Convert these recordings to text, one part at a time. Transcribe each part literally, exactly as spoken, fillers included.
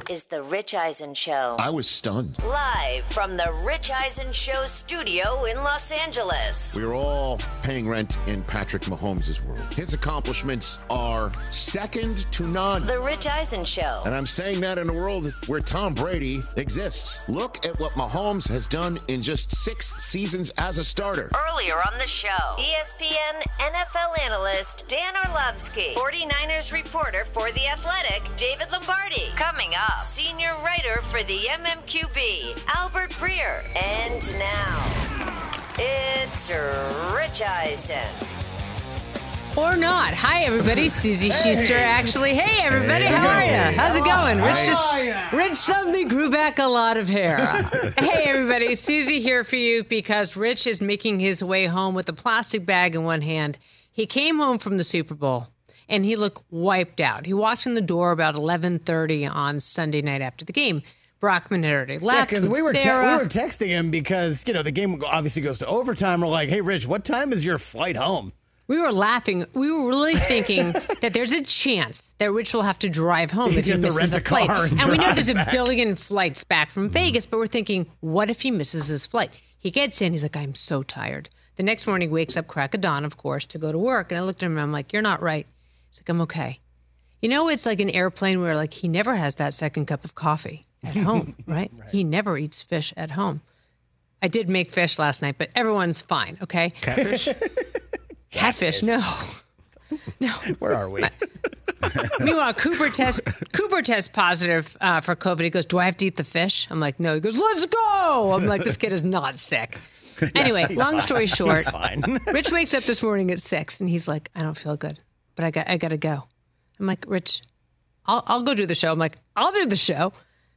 is The Rich Eisen Show. I was stunned. Live from The Rich Eisen Show studio in Los Angeles. We are all paying rent in Patrick Mahomes' world. His accomplishments are second to none. The Rich Eisen Show. And I'm saying that in a world where Tom Brady exists. Look at what Mahomes has done in just six seasons as a starter. Earlier on the show, E S P N N F L analyst Dan Orlovsky, forty-niners reporter for The Athletic, David Lombardi. Coming up, senior writer for the M M Q B, Albert Breer. And now, it's Rich Eisen. Or not. Hi, everybody. Susie hey. Schuster, actually. Hey, everybody. Hey, how are you? How's it going? Rich just, Rich suddenly grew back a lot of hair. Hey, everybody. Susie here for you because Rich is making his way home with a plastic bag in one hand. He came home from the Super Bowl, and he looked wiped out. He walked in the door about eleven thirty on Sunday night after the game. Brockman had already left. Yeah, because we were te- we were texting him because, you know, the game obviously goes to overtime. We're like, hey, Rich, what time is your flight home? We were laughing. We were really thinking that there's a chance that Rich will have to drive home if he misses a flight. And, and we know there's back. a billion flights back from Vegas, but we're thinking, what if he misses his flight? He gets in. He's like, I'm so tired. The next morning, he wakes up crack of dawn, of course, to go to work. And I looked at him and I'm like, you're not right. He's like, I'm okay. You know, it's like an airplane where like he never has that second cup of coffee at home, right? right? He never eats fish at home. I did make fish last night, but everyone's fine, okay? Catfish? Catfish, no. No. Where are we? Meanwhile, Cooper test Cooper tests positive uh, for COVID. He goes, do I have to eat the fish? I'm like, no. He goes, let's go. I'm like, this kid is not sick. Anyway, yeah, long fine. story short, he's fine. Rich wakes up this morning at six, and he's like, I don't feel good, but I got I got to go. I'm like, Rich, I'll I'll go do the show. I'm like, I'll do the show.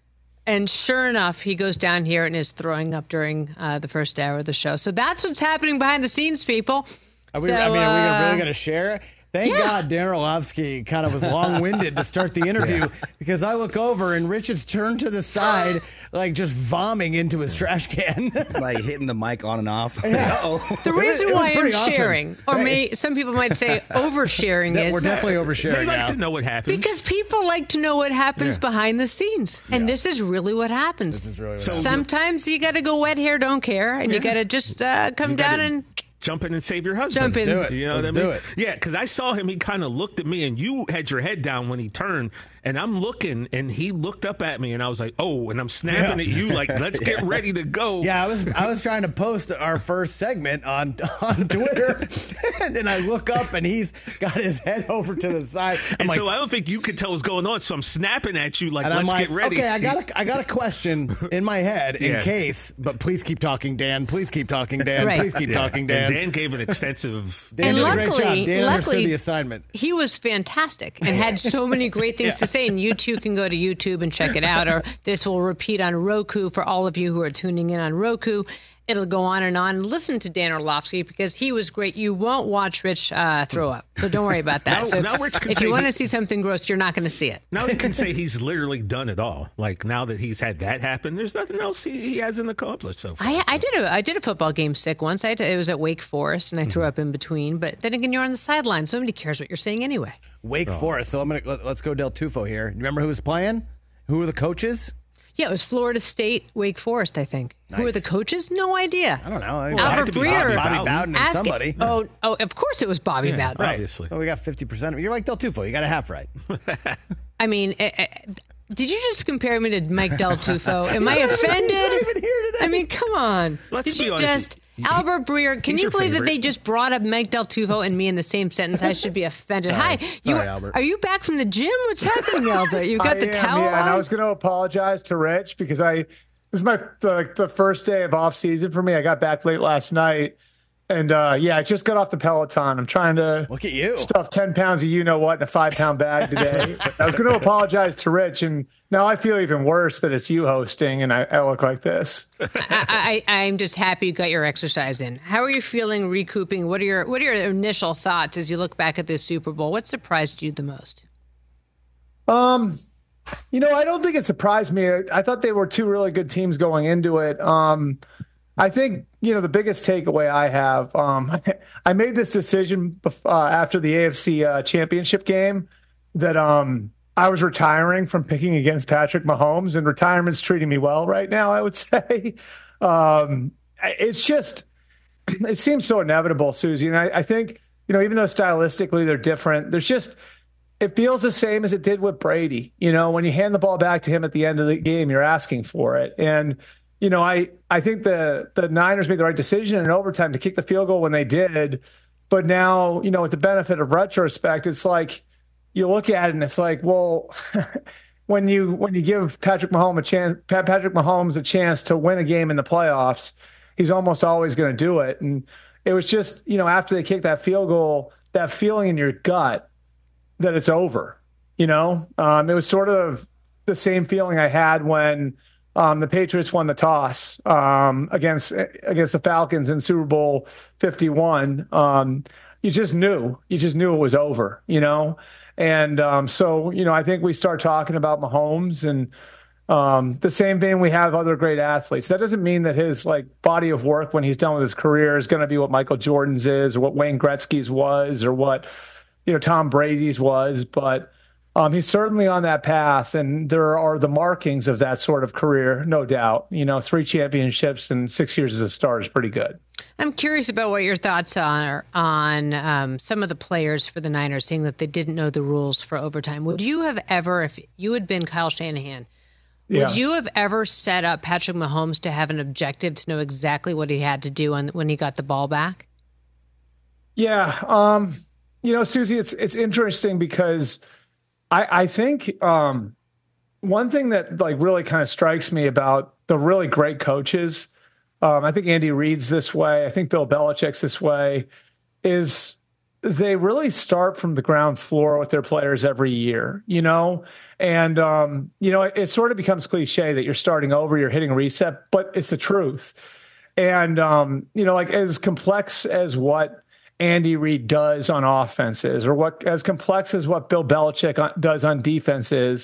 And sure enough, he goes down here and is throwing up during uh, the first hour of the show. So that's what's happening behind the scenes, people. Are we, so, I mean, are we uh, really going to share it? Thank yeah. God Dan Orlovsky kind of was long-winded to start the interview yeah. because I look over and Richard's turned to the side, like just vomiting into his trash can. Like hitting the mic on and off. Yeah. Uh-oh. The reason why I'm awesome. sharing, or hey. may, some people might say oversharing is... We're definitely oversharing They like now. to know what happens. Because people like to know what happens yeah. behind the scenes. And yeah. this is really what happens. This is really what so happens. Sometimes you got to go wet hair, don't care, and yeah. you got to just uh, come you down gotta- and... Jump in and save your husband. Jump in. Let's do it. You know Let's what I mean? do it. Yeah, because I saw him. He kind of looked at me, and you had your head down when he turned. And I'm looking, and he looked up at me, and I was like, "Oh!" And I'm snapping Yeah. at you, like, "Let's get ready to go." Yeah, I was I was trying to post our first segment on on Twitter, and then I look up, and he's got his head over to the side. I'm and like, so I don't think you could tell what's going on. So I'm snapping at you, like, and "Let's I'm like, get ready." okay, I got a, I got a question in my head in Yeah. case, but please keep talking, Dan. Please keep talking, Dan. Right. Please keep Yeah. talking, Dan. And Dan gave an extensive. Dan And did luckily, a great job. Dan understood luckily, the assignment. he was fantastic and had so many great things Yeah. to say. And you too can go to YouTube and check it out, or this will repeat on Roku for all of you who are tuning in on Roku. It'll go on and on. Listen to Dan Orlovsky because he was great. You won't watch Rich uh, throw up, so don't worry about that. Now- so now if, Rich can if say you want to he- see something gross, you're not going to see it. Now he can say he's literally done it all. Like now that he's had that happen, there's nothing else he, he hasn't accomplished so far. I, so. I did a I did a football game sick once. I had to, it was at Wake Forest, and I threw up in between. But then again, you're on the sidelines. Nobody cares what you're saying anyway. Wake Oh. Forest. So I'm gonna let, let's go Del Tufo here. You remember who was playing? Who were the coaches? Yeah, it was Florida State, Wake Forest, I think. Who were Nice. the coaches? No idea. I don't know. I Well, it had Albert to be Breer. Bobby Bobby Bowden. Bowden and Ask it- somebody. Oh, oh, of course it was Bobby Yeah, Bowden. right. Obviously. So we got fifty percent. You're like Del Tufo. You got a half right. I mean, eh, eh, did you just compare me to Mike Del Tufo? Am I offended? even here today. I mean, come on. Let's did be you honest. just Albert Breer? Can He's you your believe that favorite. they just brought up Mike Del Tufo and me in the same sentence? I should be offended. Sorry. Hi, you Sorry, Albert. are you back from the gym? What's happening, Albert? You got I the am, towel yeah, and I on? was going to apologize to Rich because I this is my the, the first day of off season for me. I got back late last night, and uh, yeah, I just got off the Peloton. I'm trying to Look at you. stuff ten pounds of you know what in a five pound bag today. But I was going to apologize to Rich, and now I feel even worse that it's you hosting, and I, I look like this. I, I, I'm just happy you got your exercise in. How are you feeling recouping? What are your What are your initial thoughts as you look back at this Super Bowl? What surprised you the most? Um, you know, I don't think it surprised me. I thought they were two really good teams going into it. Um, I think, you know, the biggest takeaway I have, um, I made this decision uh, after the A F C uh, championship game that um, I was retiring from picking against Patrick Mahomes, and retirement's treating me well right now, I would say. Um, it's just, it seems so inevitable, Susie. And I, I think, you know, even though stylistically they're different, there's just, it feels the same as it did with Brady. You know, when you hand the ball back to him at the end of the game, you're asking for it. And, you know, I, I think the, the Niners made the right decision in overtime to kick the field goal when they did. But now, you know, with the benefit of retrospect, it's like, you look at it and it's like, well, when you when you give Patrick Mahomes a chance, Patrick Mahomes a chance to win a game in the playoffs, he's almost always going to do it. And it was just, you know, after they kicked that field goal, that feeling in your gut that it's over. You know, um, it was sort of the same feeling I had when um, the Patriots won the toss um, against against the Falcons in Super Bowl fifty-one. Um, you just knew, you just knew it was over. You know. And um, so, you know, I think we start talking about Mahomes and um, the same vein we have other great athletes. That doesn't mean that his like body of work when he's done with his career is going to be what Michael Jordan's is or what Wayne Gretzky's was or what, you know, Tom Brady's was. But um, he's certainly on that path. And there are the markings of that sort of career, no doubt. You know, three championships and six years as a star is pretty good. I'm curious about what your thoughts are on um, some of the players for the Niners, saying that they didn't know the rules for overtime. Would you have ever, if you had been Kyle Shanahan, would Yeah. you have ever set up Patrick Mahomes to have an objective to know exactly what he had to do on, when he got the ball back? Yeah. Um, you know, Susie, it's it's interesting because I, I think um, one thing that like really kind of strikes me about the really great coaches, Um, I think Andy Reid's this way. I think Bill Belichick's this way, is they really start from the ground floor with their players every year, you know? And, um, you know, it, it sort of becomes cliche that you're starting over, you're hitting reset, but it's the truth. And, um, you know, like as complex as what Andy Reid does on offenses or what as complex as what Bill Belichick does on defenses,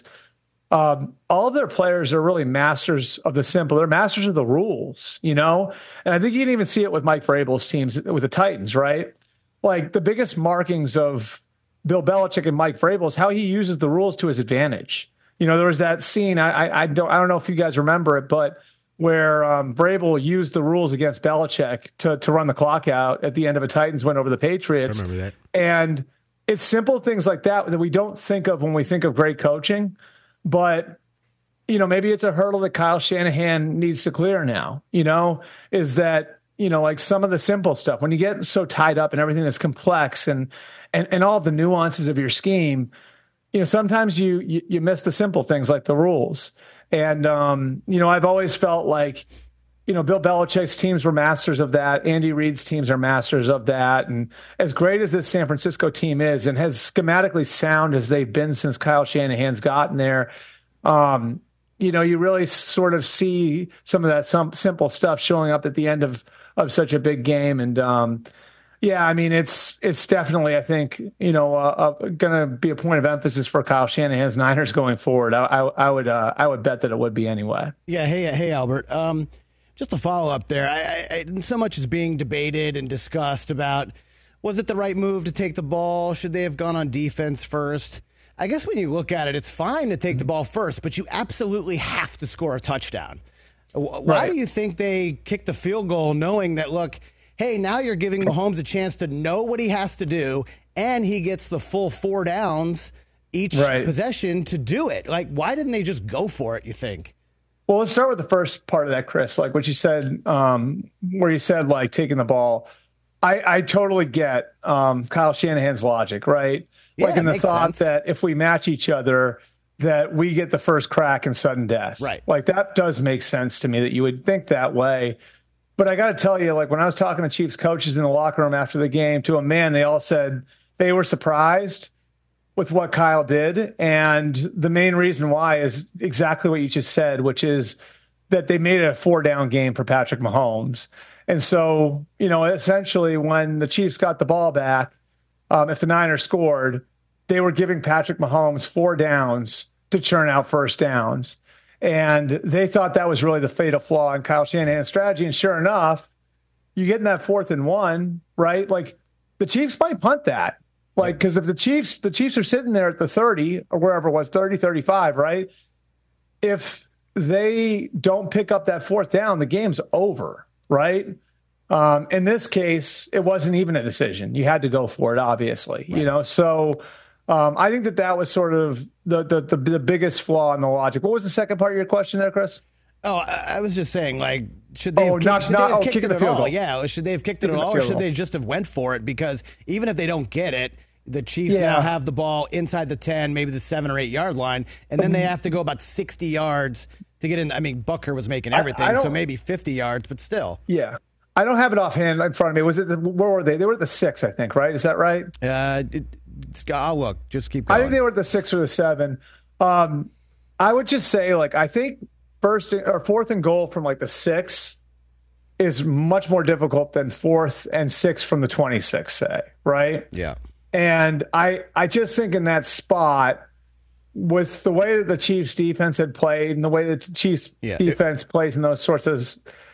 Um, all of their players are really masters of the simple. They're masters of the rules, you know? And I think you can even see it with Mike Vrabel's teams with the Titans, right? Like the biggest markings of Bill Belichick and Mike Vrabel is how he uses the rules to his advantage. You know, there was that scene, I, I, I don't I don't know if you guys remember it, but where um, Vrabel used the rules against Belichick to, to run the clock out at the end of a Titans win over the Patriots. I remember that. And it's simple things like that that we don't think of when we think of great coaching. But, you know, maybe it's a hurdle that Kyle Shanahan needs to clear now, you know, is that, you know, like some of the simple stuff, when you get so tied up in everything that's complex and, and, and all the nuances of your scheme, you know, sometimes you, you, you miss the simple things like the rules. And, um, you know, I've always felt like, you know, Bill Belichick's teams were masters of that. Andy Reid's teams are masters of that. And as great as this San Francisco team is and as schematically sound as they've been since Kyle Shanahan's gotten there, um, you know, you really sort of see some of that some simple stuff showing up at the end of, of such a big game. And, um, yeah, I mean, it's it's definitely, I think, you know, uh, uh, going to be a point of emphasis for Kyle Shanahan's Niners going forward. I, I, I would uh, I would bet that it would be anyway. Yeah. Hey, hey, Albert. Um, just to follow up there, I, I, so much is being debated and discussed about, was it the right move to take the ball? Should they have gone on defense first? I guess when you look at it, it's fine to take the ball first, but you absolutely have to score a touchdown. Why Right. do you think they kicked the field goal knowing that, look, hey, now you're giving Mahomes a chance to know what he has to do, and he gets the full four downs each Right. possession to do it? Like, why didn't they just go for it, you think? Well, let's start with the first part of that, Chris, like what you said, um, where you said, like, taking the ball. I, I totally get um, Kyle Shanahan's logic, right? Yeah, like in the makes thought sense. that if we match each other, that we get the first crack and sudden death. Right. Like that does make sense to me that you would think that way. But I got to tell you, like when I was talking to Chiefs coaches in the locker room after the game, to a man, they all said they were surprised with what Kyle did. And the main reason why is exactly what you just said, which is that they made it a four down game for Patrick Mahomes. And so, you know, essentially when the Chiefs got the ball back, um, if the Niners scored, they were giving Patrick Mahomes four downs to churn out first downs. And they thought that was really the fatal flaw in Kyle Shanahan's strategy. And sure enough, you get in that fourth and one, right? Like the Chiefs might punt that. Like, because if the Chiefs, the Chiefs are sitting there at the thirty or wherever it was, thirty, thirty-five, right? If they don't pick up that fourth down, the game's over, right? Um, in this case, it wasn't even a decision. You had to go for it, obviously, right. you know? So um, I think that that was sort of the, the, the, the biggest flaw in the logic. What was the second part of your question there, Chris? Oh, I, I was just saying, like, should they oh, have, kicked, not, should not, they have oh, kicked it the at field all? goal. Yeah, should they have kicked it Kicking at all, the or should goal. they just have went for it? Because even if they don't get it, the Chiefs Yeah. now have the ball inside the ten, maybe the seven or eight yard line, and then they have to go about sixty yards to get in. I mean, Bucker was making everything, I, I so maybe fifty yards, but still. Yeah. I don't have it offhand in front of me. Was it the, where were they? They were at the six, I think, right? Is that right? Uh, it, it's, I'll look. Just keep going. I think they were at the six or the seven. Um, I would just say, like, I think first or fourth and goal from like the six is much more difficult than fourth and six from the twenty-six, say, right? Yeah. And I, I just think in that spot, with the way that the Chiefs defense had played and the way that the Chiefs Yeah. defense It, plays in those sorts of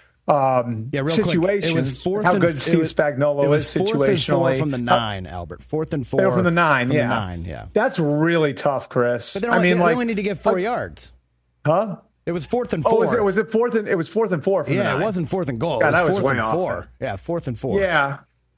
um, yeah, real situations, quick. It was fourth how and, good Steve was, Spagnuolo it was is fourth and four situationally. from the nine, Albert. Fourth and four. They were from the nine, from yeah. the nine, yeah. That's really tough, Chris. But they I only, mean, they like, only need to get four like, yards. Huh? It was fourth and Oh, four. was it, was it fourth and it was fourth and four from the yeah, nine? it wasn't fourth and goal. God, it was that was fourth way and off four. then. Yeah, fourth and four. Yeah.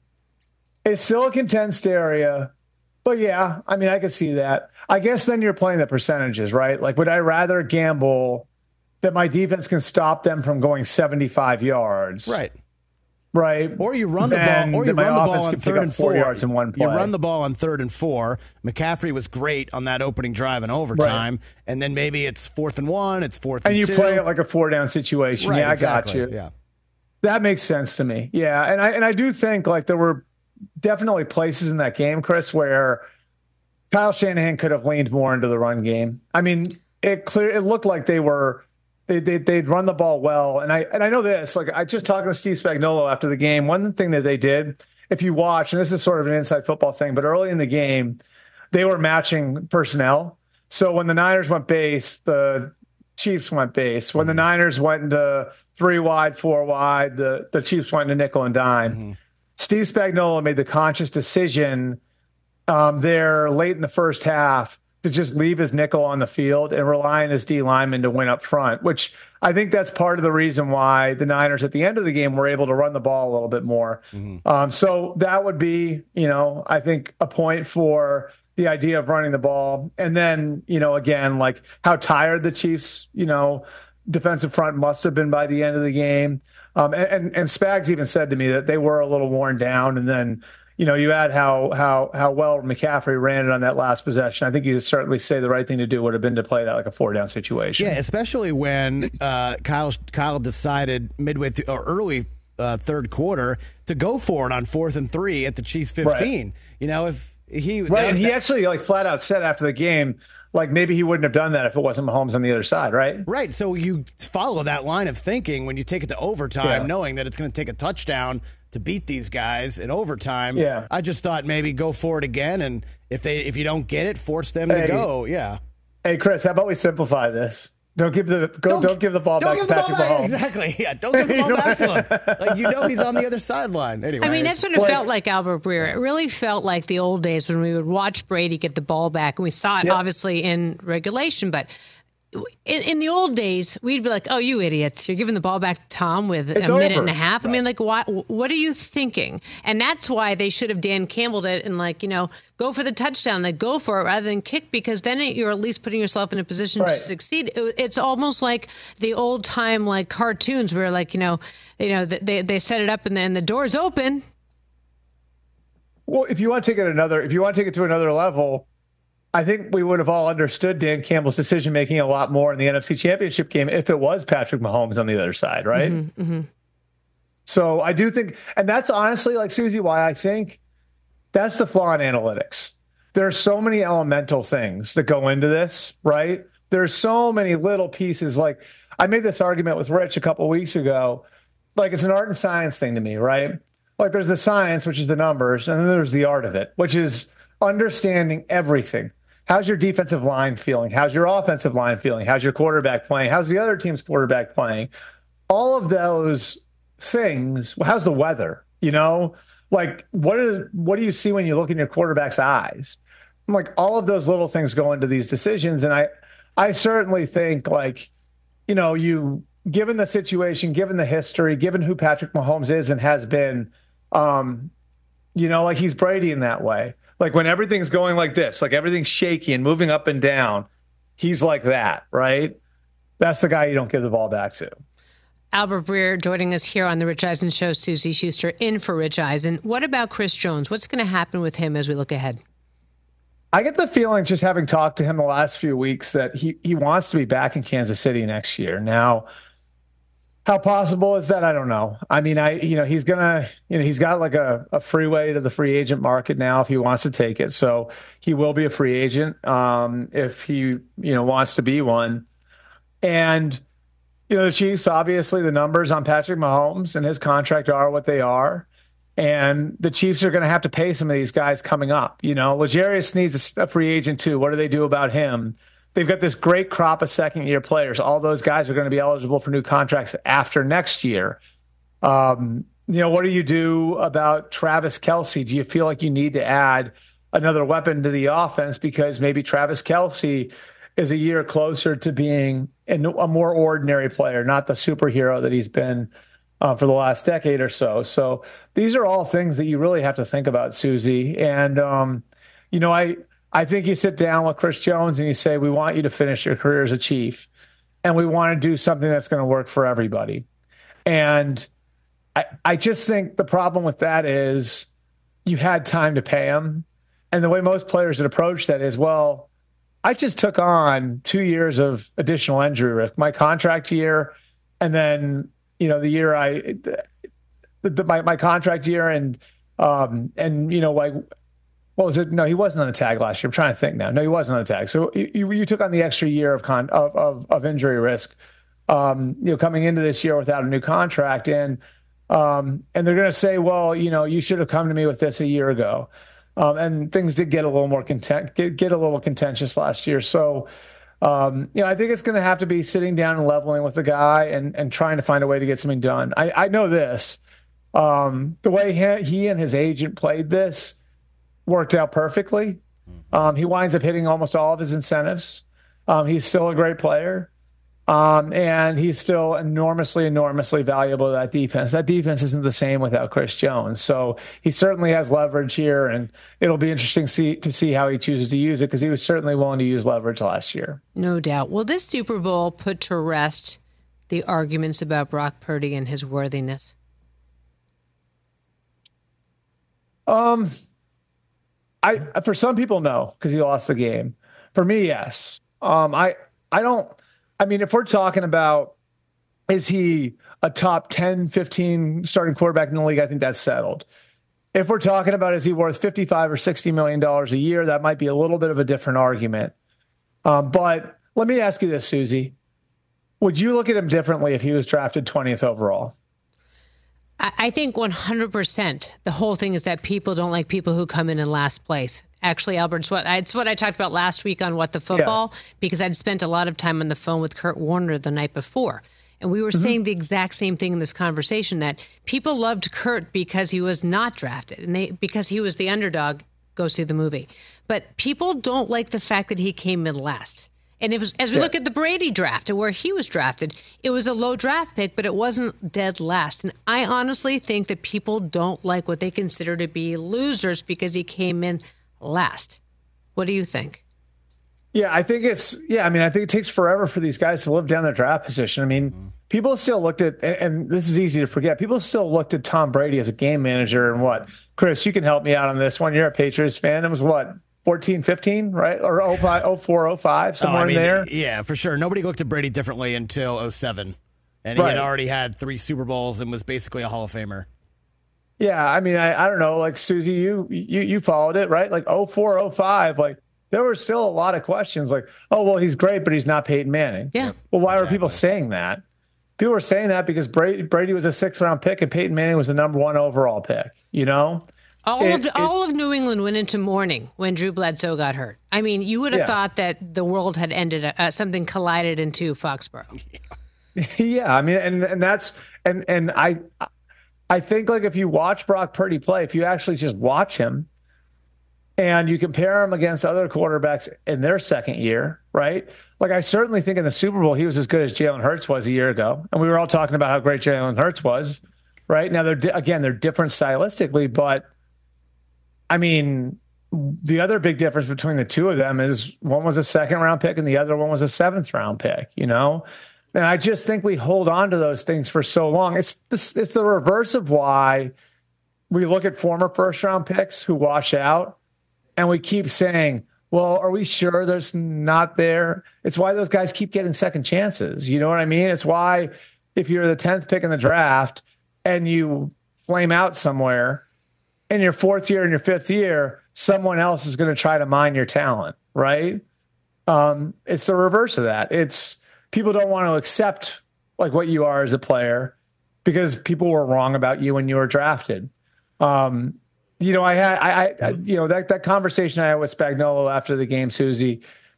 It's still a condensed area. But yeah, I mean, I could see that. I guess then you're playing the percentages, right? Like, would I rather gamble that my defense can stop them from going seventy-five yards? Right. Right. Or you run the Then ball, or you my run the offense ball on can pick third up and four four. yards in one play. You run the ball on third and four. McCaffrey was great on that opening drive in overtime, Right. and then maybe it's fourth and one, it's fourth and and you two. play it like a four down situation. Right, yeah, exactly. I got you. Yeah. That makes sense to me. Yeah. And I and I do think like there were definitely places in that game, Chris, where Kyle Shanahan could have leaned more into the run game. I mean, it clear it looked like they were they, they they'd run the ball well. And I and I know this, like I just talking to Steve Spagnuolo after the game. One thing that they did, if you watch, and this is sort of an inside football thing, but early in the game, they were matching personnel. So when the Niners went base, the Chiefs went base. When the Niners went into three wide, four wide, the, the Chiefs went into nickel and dime. Mm-hmm. Steve Spagnuolo made the conscious decision um, there late in the first half to just leave his nickel on the field and rely on his D lineman to win up front, which I think that's part of the reason why the Niners at the end of the game were able to run the ball a little bit more. Mm-hmm. Um, so that would be, you know, I think a point for the idea of running the ball. And then, you know, again, like how tired the Chiefs, you know, defensive front must have been by the end of the game. Um, and, and, and Spags even said to me that they were a little worn down. And then, you know, you add how how how well McCaffrey ran it on that last possession. I think you certainly say the right thing to do would have been to play that like a four down situation. Yeah, especially when uh, Kyle Kyle decided midway through or early uh, third quarter to go for it on fourth and three at the Chiefs fifteen. Right. You know, if he right, that, and he that, actually like flat out said after the game, like maybe he wouldn't have done that if it wasn't Mahomes on the other side, right? Right. So you follow that line of thinking when you take it to overtime, yeah. knowing that it's going to take a touchdown to beat these guys in overtime. Yeah. I just thought maybe go for it again, and if they if you don't get it, force them hey, to go. Yeah. Hey, Chris, how about we simplify this? Don't give the go. Don't, don't give the ball back to Patrick Mahomes. Exactly. Yeah. Don't give the ball back to him. Like you know, he's on the other sideline. Anyway. I mean, that's what it like, felt like, Albert Breer. It really felt like the old days when we would watch Brady get the ball back, and we saw it yeah. obviously in regulation, but. In, in the old days, we'd be like, "Oh, you idiots! You're giving the ball back to Tom with it's a minute over. and a half." Right. I mean, like, what? What are you thinking? And that's why they should have Dan Campbelled it and, like, you know, go for the touchdown, like go for it rather than kick, because then you're at least putting yourself in a position right. to succeed. It, it's almost like the old time, like cartoons, where, like, you know, you know, they they set it up and then the door's open. Well, if you want to take it another, if you want to take it to another level. I think we would have all understood Dan Campbell's decision making a lot more in the N F C Championship game if it was Patrick Mahomes on the other side, right? Mm-hmm, mm-hmm. So I do think, and that's honestly, like, Susie, why I think that's the flaw in analytics. There are so many elemental things that go into this, right? There's so many little pieces. Like, I made this argument with Rich a couple of weeks ago. Like, it's an art and science thing to me, right? Like, there's the science, which is the numbers, and then there's the art of it, which is understanding everything. How's your defensive line feeling? How's your offensive line feeling? How's your quarterback playing? How's the other team's quarterback playing? All of those things. How's the weather? You know, Like, what is what do you see when you look in your quarterback's eyes? I'm like, all of those little things go into these decisions. And I, I certainly think, like, you know, you, given the situation, given the history, given who Patrick Mahomes is and has been, um, you know, like he's Brady in that way. Like when everything's going like this, like everything's shaky and moving up and down, he's like that, right? That's the guy you don't give the ball back to. Albert Breer joining us here on the Rich Eisen Show. Susie Schuster in for Rich Eisen. What about Chris Jones? What's going to happen with him as we look ahead? I get the feeling, just having talked to him the last few weeks, that he, he wants to be back in Kansas City next year. Now, how possible is that? I don't know. I mean, I you know he's gonna you know he's got like a, a freeway to the free agent market now if he wants to take it. So he will be a free agent um, if he you know wants to be one. And you know the Chiefs, obviously the numbers on Patrick Mahomes and his contract are what they are. And the Chiefs are going to have to pay some of these guys coming up. You know, L'Jarius needs a free agent too. What do they do about him? They've got this great crop of second-year players. All those guys are going to be eligible for new contracts after next year. Um, you know, what do you do about Travis Kelce? Do you feel like you need to add another weapon to the offense because maybe Travis Kelce is a year closer to being a more ordinary player, not the superhero that he's been Uh, for the last decade or so. So these are all things that you really have to think about, Susie. And, um, you know, I, I think you sit down with Chris Jones and you say, we want you to finish your career as a Chief, and we want to do something that's going to work for everybody. And I, I just think the problem with that is you had time to pay him. And the way most players would approach that is, well, I just took on two years of additional injury risk, my contract year, and then you know, the year I, the, the, my, my contract year and, um, and, you know, like, what was it? No, he wasn't on the tag last year. I'm trying to think now. No, he wasn't on the tag. So you, you took on the extra year of con of, of, of injury risk, um, you know, coming into this year without a new contract. And, um, and they're going to say, well, you know, you should have come to me with this a year ago. Um, and things did get a little more content, get, get a little contentious last year. So, Um, you know, I think it's going to have to be sitting down and leveling with the guy and, and trying to find a way to get something done. I, I know this. Um, the way he, he and his agent played this worked out perfectly. Um, he winds up hitting almost all of his incentives. Um, he's still a great player. Um, and he's still enormously, enormously valuable to that defense. That defense isn't the same without Chris Jones. So he certainly has leverage here, and it'll be interesting see, to see how he chooses to use it because he was certainly willing to use leverage last year. No doubt. Will this Super Bowl put to rest the arguments about Brock Purdy and his worthiness? Um, I for some people, no, because he lost the game. For me, yes. Um, I I don't. I mean, if we're talking about, is he a top ten, fifteen starting quarterback in the league? I think that's settled. If we're talking about, is he worth fifty-five or sixty million dollars a year? That might be a little bit of a different argument. Um, but let me ask you this, Susie. Would you look at him differently if he was drafted twentieth overall? I think one hundred percent. The whole thing is that people don't like people who come in in last place. Actually, Albert, it's what, it's what I talked about last week on What the Football, yeah. because I'd spent a lot of time on the phone with Kurt Warner the night before. And we were mm-hmm. saying the exact same thing in this conversation, that people loved Kurt because he was not drafted and they because he was the underdog. Go see the movie. But people don't like the fact that he came in last. And it was, as we yeah. look at the Brady draft and where he was drafted, it was a low draft pick, but it wasn't dead last. And I honestly think that people don't like what they consider to be losers because he came in last. What do you think? Yeah, I think it's, yeah, I mean, I think it takes forever for these guys to live down their draft position. I mean, mm-hmm. people still looked at, and, and this is easy to forget, people still looked at Tom Brady as a game manager and what? Chris, you can help me out on this one. You're a Patriots fan. It was what? fourteen, fifteen, right? Or oh five, oh four, oh five, somewhere oh, I mean, in there. Yeah, for sure. Nobody looked at Brady differently until oh seven. And he right. had already had three Super Bowls and was basically a Hall of Famer. Yeah, I mean, I, I don't know. Like, Susie, you, you you followed it, right? Like oh four, oh five, like there were still a lot of questions like, oh, well, he's great, but he's not Peyton Manning. Yeah. Well, why exactly. were people saying that? People were saying that because Brady, Brady was a sixth-round pick and Peyton Manning was the number one overall pick, you know? All it, of it, all of New England went into mourning when Drew Bledsoe got hurt. I mean, you would have yeah. thought that the world had ended, uh, something collided into Foxborough. Yeah, I mean, and and that's and and I I think like if you watch Brock Purdy play, if you actually just watch him and you compare him against other quarterbacks in their second year, right? Like I certainly think in the Super Bowl, he was as good as Jalen Hurts was a year ago. And we were all talking about how great Jalen Hurts was, right? Now, they're di- again, they're different stylistically, but I mean, the other big difference between the two of them is one was a second round pick and the other one was a seventh round pick, you know? And I just think we hold on to those things for so long. It's this, it's the reverse of why we look at former first round picks who wash out and we keep saying, well, are we sure there's not there? It's why those guys keep getting second chances. You know what I mean? It's why if you're the tenth pick in the draft and you flame out somewhere in your fourth year and your fifth year, someone else is going to try to mine your talent, right? Um, it's the reverse of that. It's people don't want to accept like what you are as a player because people were wrong about you when you were drafted. Um, you know, I had, I, I, you know, that, that conversation I had with Spagnuolo after the game, Susie,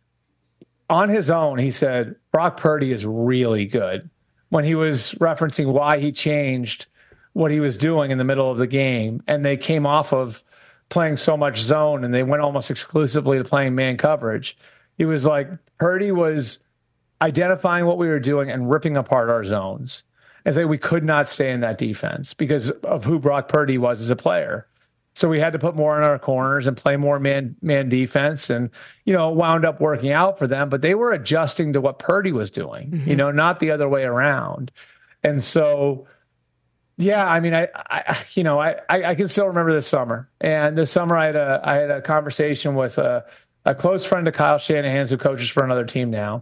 on his own, he said, Brock Purdy is really good when he was referencing why he changed what he was doing in the middle of the game. And they came off of playing so much zone and they went almost exclusively to playing man coverage. He was like, Purdy was identifying what we were doing and ripping apart our zones. And say we could not stay in that defense because of who Brock Purdy was as a player. So we had to put more in our corners and play more man man defense, and you know, wound up working out for them. But they were adjusting to what Purdy was doing, mm-hmm. you know, not the other way around. And so, yeah, I mean, I, I you know, I, I can still remember this summer. And this summer, I had a I had a conversation with a, a close friend of Kyle Shanahan's who coaches for another team now.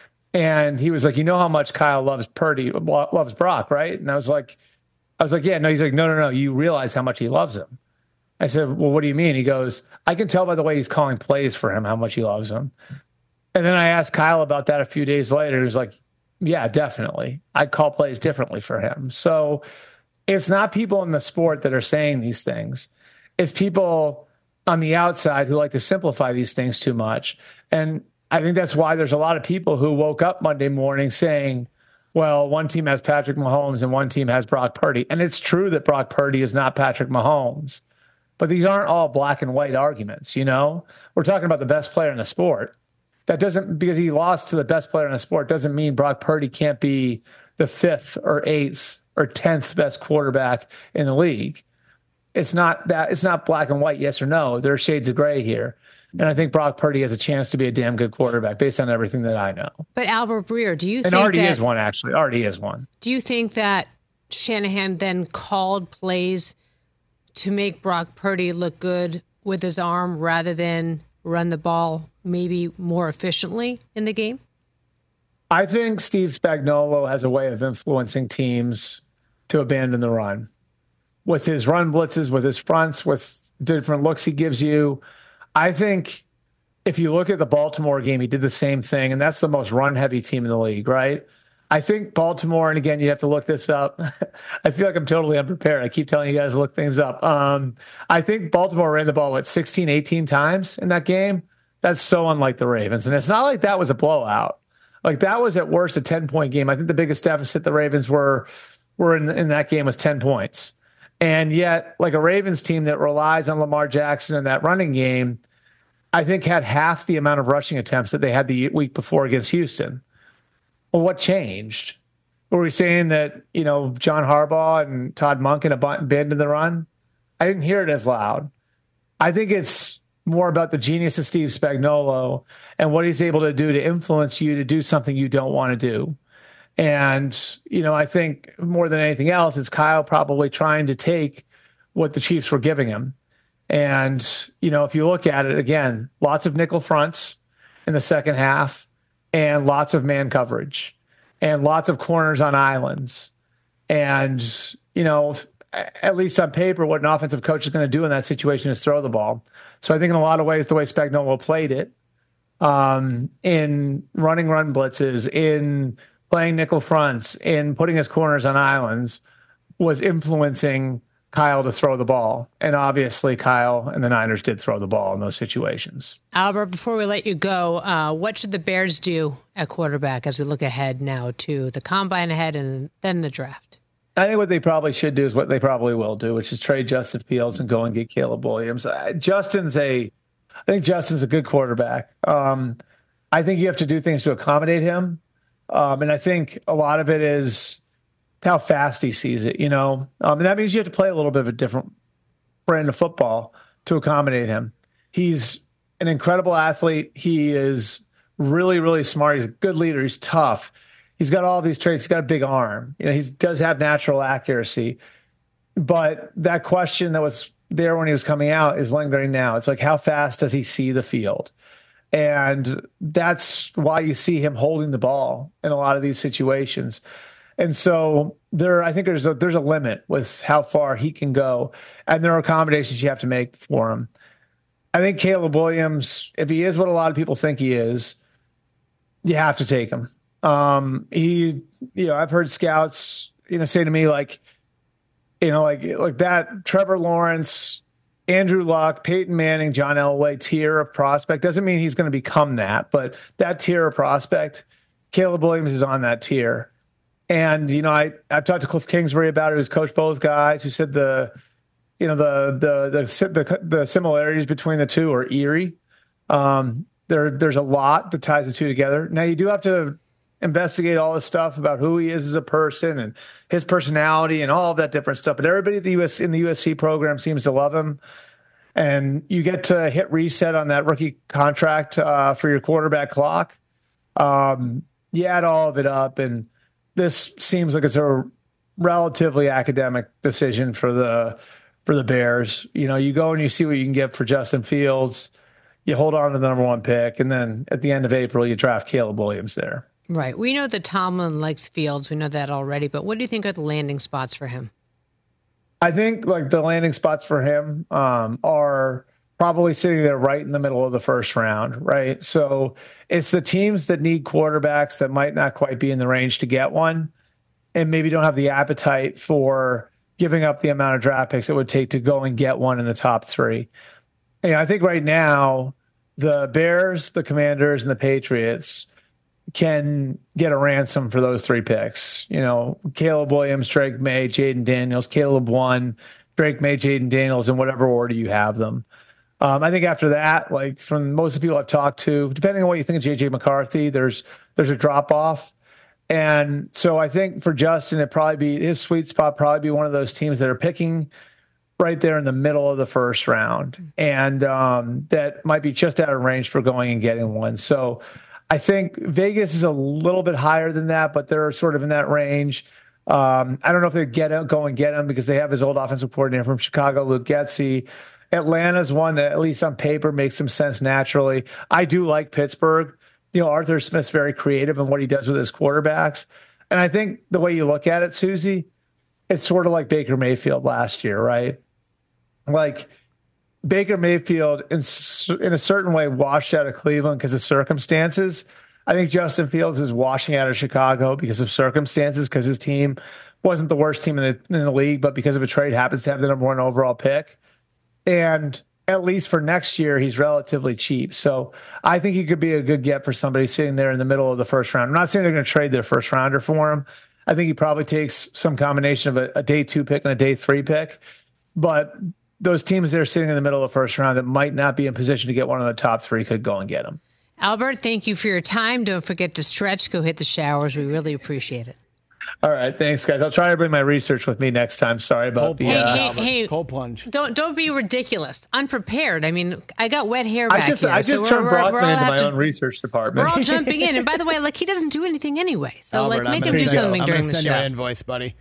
And he was like, you know how much Kyle loves Purdy, loves Brock, right? And I was like, I was like, yeah, no. He's like, no, no, no. You realize how much he loves him. I said, well, what do you mean? He goes, I can tell by the way he's calling plays for him how much he loves him. And then I asked Kyle about that a few days later. He was like, yeah, definitely. I'd call plays differently for him. So it's not people in the sport that are saying these things. It's people on the outside who like to simplify these things too much. And I think that's why there's a lot of people who woke up Monday morning saying, well, one team has Patrick Mahomes and one team has Brock Purdy. And it's true that Brock Purdy is not Patrick Mahomes. But these aren't all black and white arguments, you know? We're talking about the best player in the sport. That doesn't, because he lost to the best player in the sport, doesn't mean Brock Purdy can't be the fifth or eighth or tenth best quarterback in the league. It's not that, it's not black and white, yes or no. There are shades of gray here. And I think Brock Purdy has a chance to be a damn good quarterback based on everything that I know. But Albert Breer, do you and think already that, is one, actually. Already is one. Do you think that Shanahan then called plays to make Brock Purdy look good with his arm rather than run the ball maybe more efficiently in the game? I think Steve Spagnuolo has a way of influencing teams to abandon the run. With his run blitzes, with his fronts, with different looks he gives you. I think if you look at the Baltimore game, he did the same thing, and that's the most run-heavy team in the league, right? I think Baltimore, and again, you have to look this up. I feel like I'm totally unprepared. I keep telling you guys to look things up. Um, I think Baltimore ran the ball, what, sixteen, eighteen times in that game? That's so unlike the Ravens. And it's not like that was a blowout. Like that was at worst a ten-point game. I think the biggest deficit the Ravens were were in, in that game was ten points. And yet, like a Ravens team that relies on Lamar Jackson in that running game, I think had half the amount of rushing attempts that they had the week before against Houston. Well, what changed? Were we saying that, you know, John Harbaugh and Todd Monken abandoned the run? I didn't hear it as loud. I think it's more about the genius of Steve Spagnuolo and what he's able to do to influence you to do something you don't want to do. And, you know, I think more than anything else, it's Kyle probably trying to take what the Chiefs were giving him. And, you know, if you look at it again, lots of nickel fronts in the second half, and lots of man coverage, and lots of corners on islands. And, you know, at least on paper, what an offensive coach is going to do in that situation is throw the ball. So I think in a lot of ways, the way Spagnuolo played it, um, in running run blitzes, in playing nickel fronts, in putting his corners on islands, was influencing Kyle to throw the ball. And obviously Kyle and the Niners did throw the ball in those situations. Albert, before we let you go, uh, what should the Bears do at quarterback as we look ahead now to the combine ahead and then the draft? I think what they probably should do is what they probably will do, which is trade Justin Fields and go and get Caleb Williams. Uh, Justin's a, I think Justin's a good quarterback. Um, I think you have to do things to accommodate him. Um, and I think a lot of it is how fast he sees it, you know? Um, and that means you have to play a little bit of a different brand of football to accommodate him. He's an incredible athlete. He is really, really smart. He's a good leader. He's tough. He's got all these traits. He's got a big arm. You know, he does have natural accuracy. But that question that was there when he was coming out is lingering now. It's like, how fast does he see the field? And that's why you see him holding the ball in a lot of these situations. And so there, I think there's a, there's a limit with how far he can go. And there are accommodations you have to make for him. I think Caleb Williams, if he is what a lot of people think he is, you have to take him. Um, he, you know, I've heard scouts, you know, say to me like, you know, like, like that Trevor Lawrence, Andrew Luck, Peyton Manning, John Elway tier of prospect doesn't mean he's going to become that, but that tier of prospect, Caleb Williams is on that tier. And, you know, I, I've talked to Cliff Kingsbury about it, who's coached both guys, who said the, you know, the, the, the, the, the similarities between the two are eerie. Um, there, there's a lot that ties the two together. Now you do have to investigate all this stuff about who he is as a person and his personality and all of that different stuff. But everybody at the U S in the U S C program seems to love him. And you get to hit reset on that rookie contract uh, for your quarterback clock. Um, you add all of it up, and this seems like it's a relatively academic decision for the for the Bears. You know, you go and you see what you can get for Justin Fields. You hold on to the number one pick, and then at the end of April, you draft Caleb Williams there. Right. We know that Tomlin likes Fields. We know that already. But what do you think are the landing spots for him? I think like the landing spots for him um, are probably sitting there right in the middle of the first round, right? So it's the teams that need quarterbacks that might not quite be in the range to get one and maybe don't have the appetite for giving up the amount of draft picks it would take to go and get one in the top three. And I think right now the Bears, the Commanders, and the Patriots can get a ransom for those three picks. You know, Caleb Williams, Drake May, Jaden Daniels, Caleb one, Drake May, Jaden Daniels, in whatever order you have them. Um, I think after that, like from most of the people I've talked to, depending on what you think of J J McCarthy, there's there's a drop off. And so I think for Justin, it probably be his sweet spot, probably be one of those teams that are picking right there in the middle of the first round. And um, that might be just out of range for going and getting one. So I think Vegas is a little bit higher than that, but they're sort of in that range. Um, I don't know if they get him, go and get him because they have his old offensive coordinator from Chicago, Luke Getsy. Atlanta's one that, at least on paper, makes some sense naturally. I do like Pittsburgh. You know, Arthur Smith's very creative in what he does with his quarterbacks. And I think the way you look at it, Susie, it's sort of like Baker Mayfield last year, right? Like, Baker Mayfield, in, in a certain way, washed out of Cleveland because of circumstances. I think Justin Fields is washing out of Chicago because of circumstances, because his team wasn't the worst team in the, in the league, but because of a trade happens to have the number one overall pick. And at least for next year, he's relatively cheap. So I think he could be a good get for somebody sitting there in the middle of the first round. I'm not saying they're going to trade their first rounder for him. I think he probably takes some combination of a, a day two pick and a day three pick. But those teams that are sitting in the middle of the first round that might not be in position to get one of the top three could go and get him. Albert, thank you for your time. Don't forget to stretch. Go hit the showers. We really appreciate it. All right, thanks, guys. I'll try to bring my research with me next time. Sorry about Cold the Hey, uh, hey, hey, cold plunge. Don't don't be ridiculous. Unprepared. I mean, I got wet hair back I just here. I just so turned we're, we're, Brockman we're all into have my to, own research department. We're all jumping in. And by the way, like, he doesn't do anything anyway. So Albert, like, I'm make him gonna do send- something I'm during gonna the send show. you an invoice, buddy.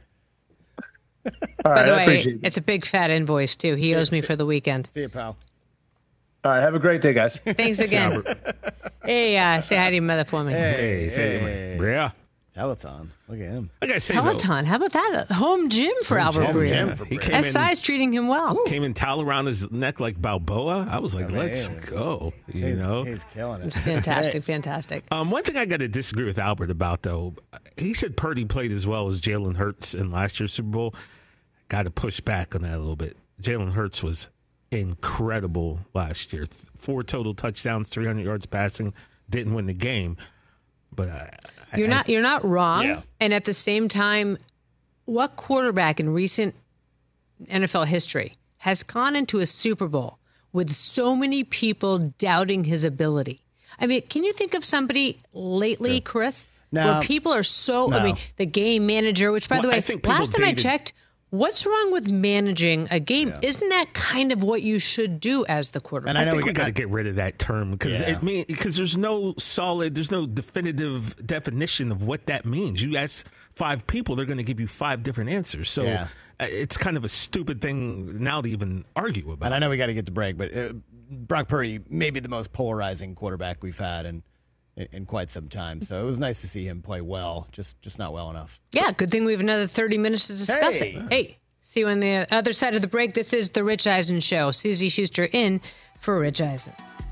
All By right, the I way, appreciate it. it's a big fat invoice too. He owes me for the weekend. See you, pal. All right, have a great day, guys. Thanks again. Hey, uh, say hi to your mother for me. Hey, say hey. yeah. Peloton. Look at him. I gotta say, Peloton. How about that? A home gym for Albert gym, Breer. gym for he Breer. came S in, I's treating him well. came in towel around his neck like Balboa. I was like, mean, let's hey, go. You He's, know. he's killing it. Fantastic, fantastic. Um, one thing I got to disagree with Albert about, though, he said Purdy played as well as Jalen Hurts in last year's Super Bowl. Got to push back on that a little bit. Jalen Hurts was incredible last year. Four total touchdowns, three hundred yards passing. Didn't win the game, but I, You're I, not you're not wrong. Yeah. And at the same time, what quarterback in recent N F L history has gone into a Super Bowl with so many people doubting his ability? I mean, can you think of somebody lately, sure. Chris, no, where people are so, no. I mean, the game manager, which, by well, the way, I think last time dated- I checked, what's wrong with managing a game? Yeah. Isn't that kind of what you should do as the quarterback? And I I, know think we we got- got to get rid of that term because Yeah. it mean because there's no solid, there's no definitive definition of what that means. You ask five people, they're going to give you five different answers. So Yeah. uh, it's kind of a stupid thing now to even argue about. And I know we got to get to break, but uh, Brock Purdy may be the most polarizing quarterback we've had in, in in quite some time. So it was nice to see him play well, just just not well enough. Yeah, good thing we have another thirty minutes to discuss Hey. it. Hey, see you on the other side of the break. This is the Rich Eisen Show. Susie Schuster in for Rich Eisen.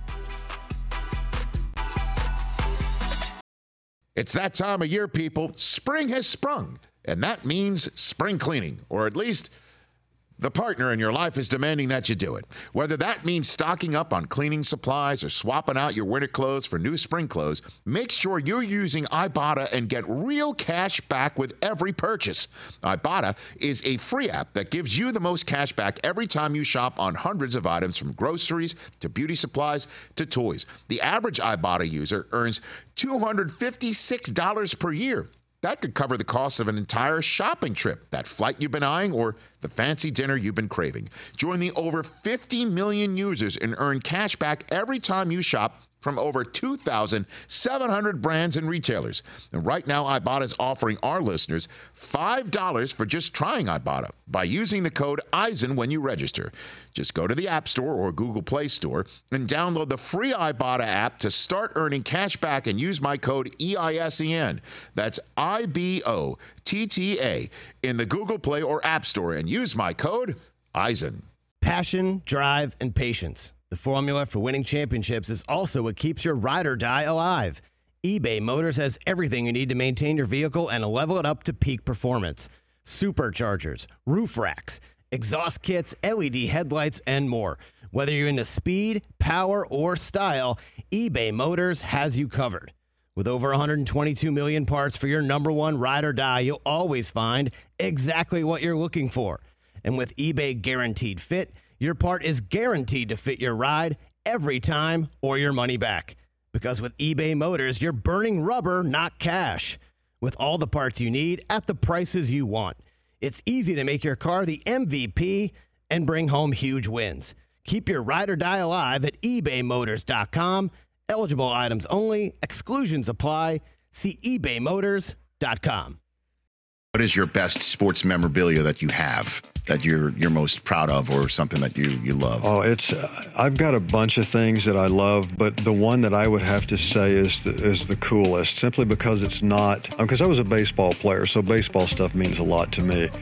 It's that time of year, people. Spring has sprung, and that means spring cleaning, or at least the partner in your life is demanding that you do it. Whether that means stocking up on cleaning supplies or swapping out your winter clothes for new spring clothes, make sure you're using Ibotta and get real cash back with every purchase. Ibotta is a free app that gives you the most cash back every time you shop on hundreds of items, from groceries to beauty supplies to toys. The average Ibotta user earns two hundred fifty-six dollars per year. That could cover the cost of an entire shopping trip, that flight you've been eyeing, or the fancy dinner you've been craving. Join the over fifty million users and earn cash back every time you shop from over two thousand seven hundred brands and retailers. And right now, Ibotta is offering our listeners five dollars for just trying Ibotta by using the code Eisen when you register. Just go to the App Store or Google Play Store and download the free Ibotta app to start earning cash back and use my code E I S E N. That's I B O T T A in the Google Play or App Store and use my code Eisen. Passion, drive, and patience. The formula for winning championships is also what keeps your ride or die alive. eBay Motors has everything you need to maintain your vehicle and level it up to peak performance. Superchargers, roof racks, exhaust kits, L E D headlights, and more. Whether you're into speed, power, or style, eBay Motors has you covered. With over one hundred twenty-two million parts for your number one ride or die, you'll always find exactly what you're looking for. And with eBay Guaranteed Fit, your part is guaranteed to fit your ride every time or your money back. Because with eBay Motors, you're burning rubber, not cash. With all the parts you need at the prices you want. It's easy to make your car the M V P and bring home huge wins. Keep your ride or die alive at ebay motors dot com. Eligible items only. Exclusions apply. See ebay motors dot com. What is your best sports memorabilia that you have that you're you're most proud of, or something that you, you love? Oh, it's uh, I've got a bunch of things that I love, but the one that I would have to say is the, is the coolest, simply because it's not, because I was a baseball player, so baseball stuff means a lot to me.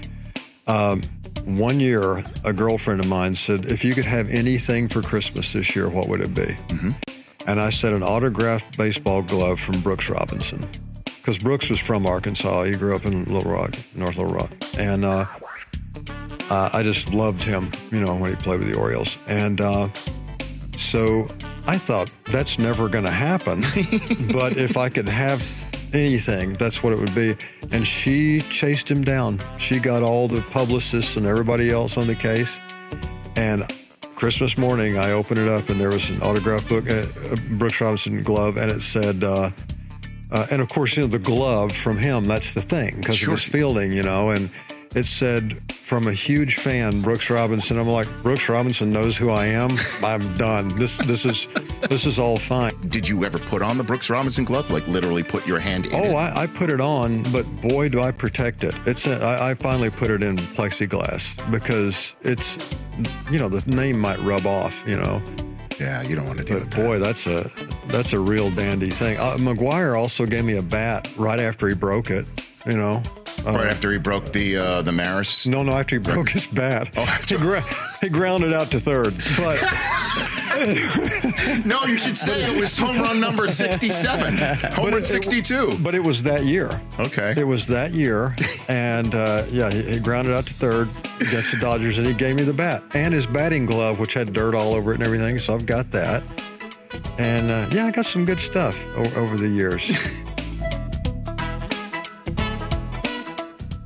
Um, one year, a girlfriend of mine said, if you could have anything for Christmas this year, what would it be? Mm-hmm. And I said an autographed baseball glove from Brooks Robinson. Because Brooks was from Arkansas. He grew up in Little Rock, North Little Rock. And uh, uh, I just loved him, you know, when he played with the Orioles. And uh, so I thought, that's never going to happen. But if I could have anything, that's what it would be. And she chased him down. She got all the publicists and everybody else on the case. And Christmas morning, I opened it up, and there was an autographed book, uh, a Brooks Robinson glove, and it said... Uh, Uh, and, of course, you know, the glove from him, that's the thing, because Sure. of his fielding, you know. And it said, from a huge fan, Brooks Robinson. I'm like, Brooks Robinson knows who I am? I'm done. This this is this is all fine. Did you ever put on the Brooks Robinson glove? Like literally put your hand in Oh, it? I, I put it on, but boy, do I protect it. It's a, I, I finally put it in plexiglass because it's, you know, the name might rub off, you know. Yeah, you don't want to do But it. boy, that's a that's a real dandy thing. Uh, McGuire also gave me a bat right after he broke it. You know, uh, Right after he broke the uh, the Maris. no, no, after he broke his bat, Oh, after- he, gra- he grounded out to third. But No, you should say it was home run number sixty-seven, home run sixty-two. but it was that year. Okay. It was that year, and uh, yeah, he, he grounded out to third against the Dodgers, and he gave me the bat and his batting glove, which had dirt all over it and everything. So I've got that, and uh, yeah, I got some good stuff o- over the years.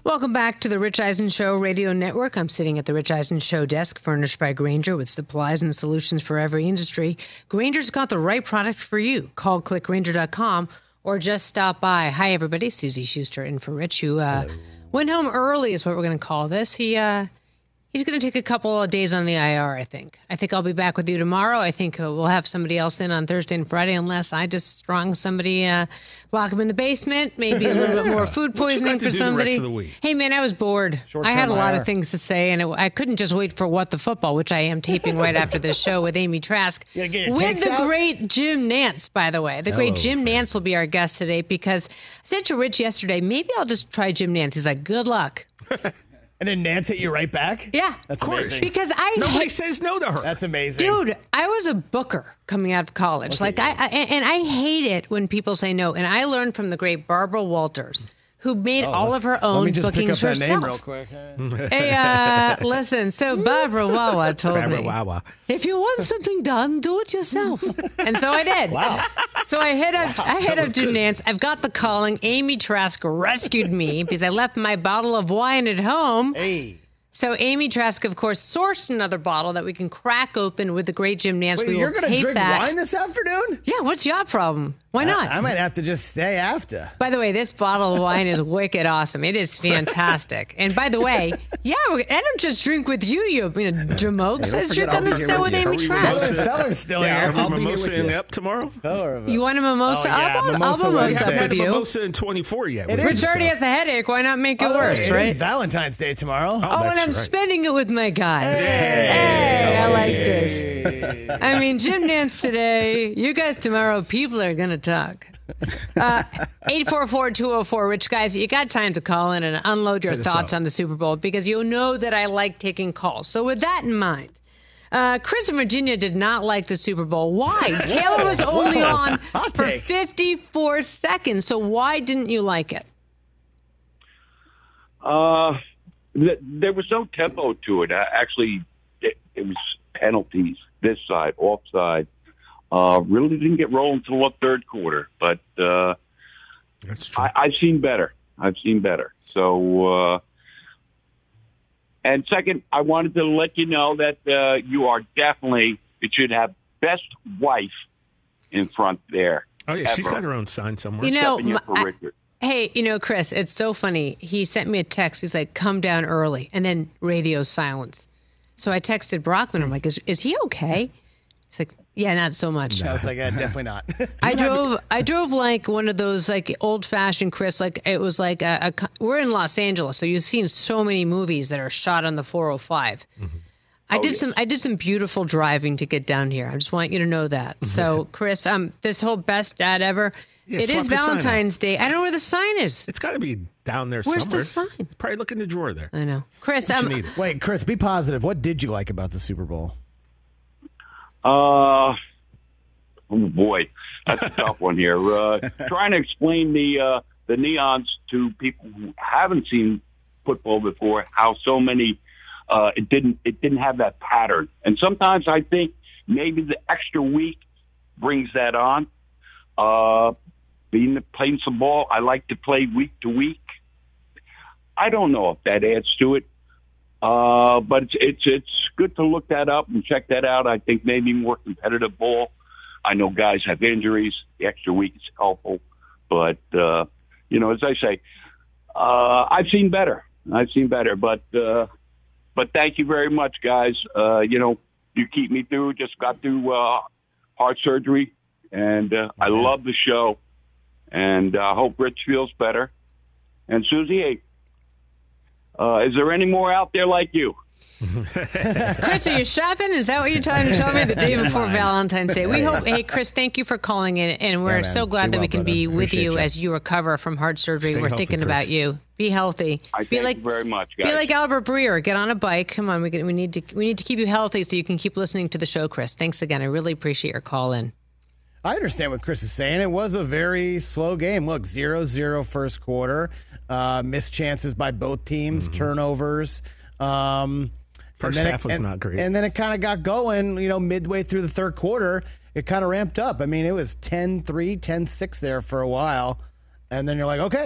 Welcome back to the Rich Eisen Show Radio Network. I'm sitting at the Rich Eisen Show desk, furnished by Grainger with supplies and solutions for every industry. Grainger's got the right product for you. Call click grainger dot com or just stop by. Hi, everybody. Susie Schuster in for Rich, who uh, went home early is what we're going to call this. He uh, He's going to take a couple of days on the I R, I think. I think I'll be back with you tomorrow. I think uh, we'll have somebody else in on Thursday and Friday unless I just strong somebody, uh, lock him in the basement, maybe a little bit more food poisoning for somebody. Hey, man, I was bored. I had a lot I R. of things to say, and it, I couldn't just wait for What the Football, which I am taping right after this show with Amy Trask. With the out? great Jim Nantz, by the way. The Hello, great Jim friends. Nantz will be our guest today because I said to Rich yesterday, maybe I'll just try Jim Nantz. He's like, good luck. And then Nance hit you right back? Yeah. That's of course. Amazing. Because I Nobody hate, says no to her. That's amazing. Dude, I was a booker coming out of college. What's like I, I and I hate it when people say no. And I learned from the great Barbara Walters, who made oh, all of her own let me just bookings pick up that herself. name real quick. Hey, uh, listen, so Barbara Wawa told Barbara me, Wawa. if you want something done, do it yourself. And so I did. Wow. So I hit up, Wow, I hit up Jim good. Nantz. I've got the calling. Amy Trask rescued me because I left my bottle of wine at home. Hey. So Amy Trask, of course, sourced another bottle that we can crack open with the great Jim Nantz. Wait, we you're will going to tape drink that. wine this afternoon? Yeah, what's your problem? Why not? I, I might have to just stay after. By the way, this bottle of wine is wicked awesome. It is fantastic. And by the way, yeah, I don't just drink with you, you, you know, jamokes. Hey, I just forget drink on I'll the be here show with with you. Amy Well, Trask. the feller's still Yeah, here. are we I'll be here with mimosaing you. up tomorrow? Feller of a- You want a mimosa? Oh, yeah, I'll, mimosa I'll mimosa Wednesday. up Had with you. mimosa in twenty-four yet. It What is. Rich already has a headache. Why not make it Oh, worse, it right? is Valentine's Day tomorrow. Oh, and that's I'm right. spending it with my guy. Hey, Hey. I like this. I mean, Jim Nantz today. You guys tomorrow. People are going to talk. Uh, eight four four, two oh four, Rich. Guys, you got time to call in and unload your Hit us thoughts up. on the Super Bowl because you know that I like taking calls. So with that in mind, uh, Chris in Virginia did not like the Super Bowl. Why? Taylor was only Whoa. on Hot for take. fifty-four seconds. So why didn't you like it? Uh, th- there was no tempo to it. Uh, actually, it, it was penalties this side, offside. Uh, really didn't get rolling until the third quarter, but uh, That's true. I, I've seen better. I've seen better. So, uh, and second, I wanted to let you know that uh, you are definitely, it should have best wife in front there. oh, yeah, she's ever. got her own sign somewhere. You know, Stepping in for my- I- Richard. Hey, you know, Chris, it's so funny. He sent me a text. He's like, come down early. And then radio silence. So I texted Brockman. I'm like, is, is he okay? He's like, yeah, not so much. I was like, yeah, definitely not. I drove. I drove like one of those like old fashioned Chris. Like it was like a, a. co- We're in Los Angeles, so you've seen so many movies that are shot on the four oh five. I did some. I did some beautiful driving to get down here. I just want you to know that. So, Chris, um, this whole best dad ever. Yeah, it swap is your sign Valentine's Day. I don't know where the sign is. It's got to be down there Where's the somewhere. sign? Probably look in the drawer there. I know, Chris. But Um, you need it. Wait, Chris, be positive. What did you like about the Super Bowl? Uh, oh boy, that's a tough one here. Uh, trying to explain the uh, the neons to people who haven't seen football before, how so many uh, it didn't it didn't have that pattern, and sometimes I think maybe the extra week brings that on. Uh, being playing some ball, I like to play week to week. I don't know if that adds to it. Uh, but it's, it's it's good to look that up and check that out. I think maybe more competitive ball. I know guys have injuries. The extra week is helpful. But, uh, you know, as I say, uh, I've seen better. I've seen better. But uh, but thank you very much, guys. Uh, you know, you keep me through. Just got through uh, heart surgery. And uh, I love the show. And I uh, hope Rich feels better. And Susie, hey, Uh, is there any more out there like you? Chris, are you shopping? Is that what you're trying to tell me the day before Valentine's Day? We hope. Hey, Chris, thank you for calling in, and we're Yeah, man. so glad Be that well, we can brother. be with Appreciate you you. as you recover from heart surgery. Stay we're healthy, thinking Chris. about you. Be healthy. I be thank like you very much, guys. be like Albert Breer. Get on a bike. Come on, we can, we need to we need to keep you healthy so you can keep listening to the show. Chris, thanks again. I really appreciate your call in. I understand what Chris is saying. It was a very slow game. Look, zero zero first quarter, uh, missed chances by both teams, turnovers. Um, First and then half it, was and, not great. And then it kind of got going, you know, midway through the third quarter. It kind of ramped up. I mean, it was ten three, ten six there for a while. And then you're like, okay,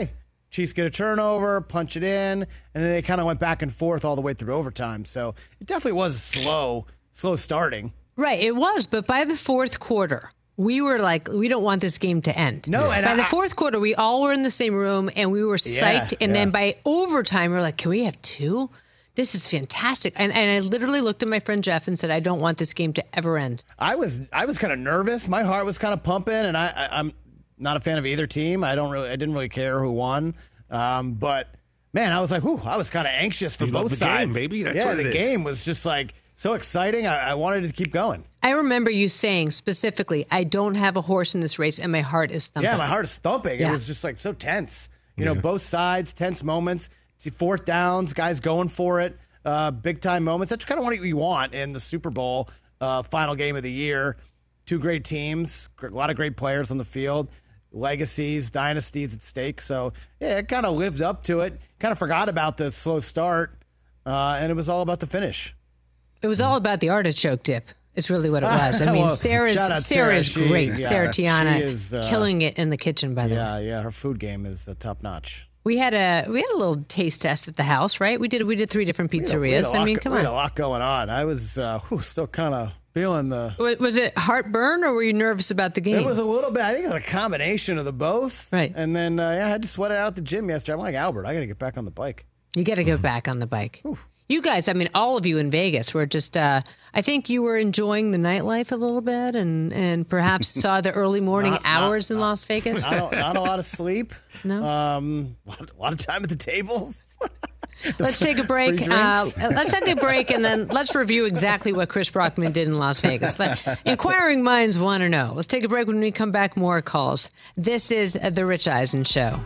Chiefs get a turnover, punch it in, and then they kind of went back and forth all the way through overtime. So it definitely was slow, slow starting. Right, it was. But by the fourth quarter, we were like, we don't want this game to end. No, yeah. and by I, the fourth quarter, we all were in the same room, and we were psyched. Yeah, and yeah. then by overtime, we were like, can we have two? This is fantastic. And, and I literally looked at my friend Jeff and said, I don't want this game to ever end. I was I was kind of nervous. My heart was kind of pumping, and I, I, I'm not a fan of either team. I don't really, I didn't really care who won. Um, but man, I was like, whew, I was kind of anxious for You both love the sides. game, baby. That's yeah, what it the is. game was just like so exciting. I, I wanted to keep going. I remember you saying specifically, I don't have a horse in this race, and my heart is thumping. Yeah, my heart is thumping. Yeah. It was just like so tense. You know, Yeah. both sides, tense moments, fourth downs, guys going for it, uh, big time moments. That's kind of what you want in the Super Bowl, uh, final game of the year. Two great teams, a lot of great players on the field, legacies, dynasties at stake. So yeah, it kind of lived up to it. Kind of forgot about the slow start, uh, and it was all about the finish. It was all about the artichoke dip. Is really what it was. I mean, Well, Sarah's shout out Sarah's Sarah. She- great. yeah, Sarah Tiana she is, uh, killing it in the kitchen. By the way, Yeah, yeah, her food game is uh, top notch. we had a we had a little taste test at the house, right? We did we did three different We had a- we pizzerias. had a I mean, lot- come we had on. a lot going on. I was uh, whew, still kind of feeling the. Was, was it heartburn or were you nervous about the game? It was a little bit. I think it was a combination of the both. Right. And then uh, yeah, I had to sweat it out at the gym yesterday. I'm like, Albert, I got to get back on the bike. You got to go back on the bike. You guys, I mean, all of you in Vegas were just, uh, I think you were enjoying the nightlife a little bit and, and perhaps saw the early morning Not- hours not- in Las Vegas. Not a, not a lot of sleep. No. Um, a lot, a lot of time at the tables. Let's take a break. Free Uh, drinks. let's take a break and then let's review exactly what Chris Brockman did in Las Vegas. Let- Inquiring minds want to know. Let's take a break. When we come back, more calls. This is The Rich Eisen Show.